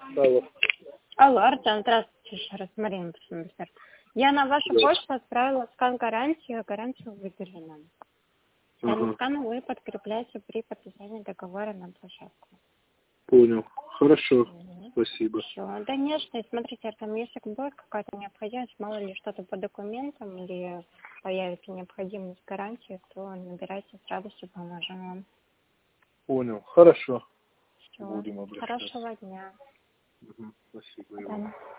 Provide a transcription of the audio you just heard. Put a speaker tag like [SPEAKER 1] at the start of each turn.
[SPEAKER 1] Алло.
[SPEAKER 2] Алло, Артем, здравствуйте еще раз, Марина. Я на вашу почту отправила скан гарантии, гарантию выдали нам. Данный скан вы подкрепляете при подписании договора на площадку.
[SPEAKER 1] Понял. Хорошо. Спасибо.
[SPEAKER 2] Все, да нет, смотрите, Артем, если будет какая-то необходимость, мало ли что-то по документам или появится необходимость гарантии, то набирайте, с радостью поможем вам.
[SPEAKER 1] Понял. Хорошо.
[SPEAKER 2] Все.
[SPEAKER 1] Будем обращаться.
[SPEAKER 2] Хорошего дня.
[SPEAKER 1] Спасибо.
[SPEAKER 2] Да.